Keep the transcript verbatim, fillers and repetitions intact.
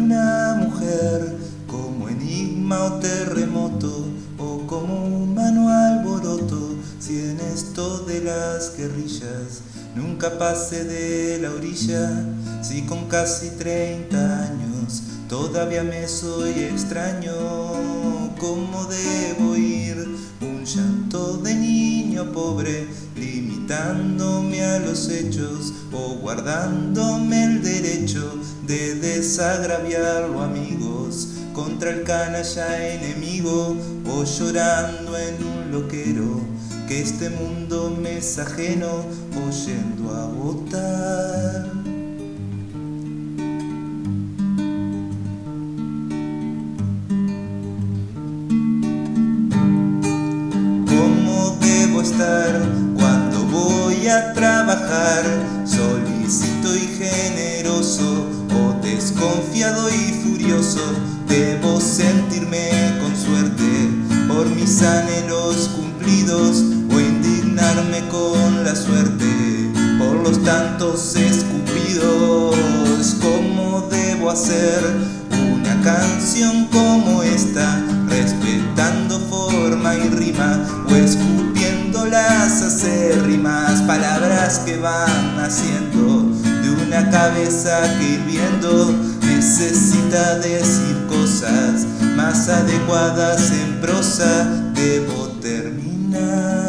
una mujer, como enigma o terremoto, o como humano alboroto. Si en esto de las guerrillas nunca pasé de la orilla, si con casi treinta años todavía me soy extraño, ¿cómo debo ir? Un llanto de niño pobre, limitándome a los hechos, o guardándome el derecho de desagraviarlo, amigos, contra el canalla enemigo, o llorando en un loquero, que este mundo me es ajeno, o yendo a votar. ¿Cómo debo estar cuando voy a trabajar? Solícito y generoso, o desconfiado y furioso. Debo sentirme con suerte por mis anhelos cumplidos, o indignarme con la suerte por los tantos escupidos. ¿Cómo debo hacer una canción como esta, respetando forma y rima, o escupiendo las acérrimas palabras que van naciendo de una cabeza que hirviendo necesita decir cosas más adecuadas en prosa? Debo terminar.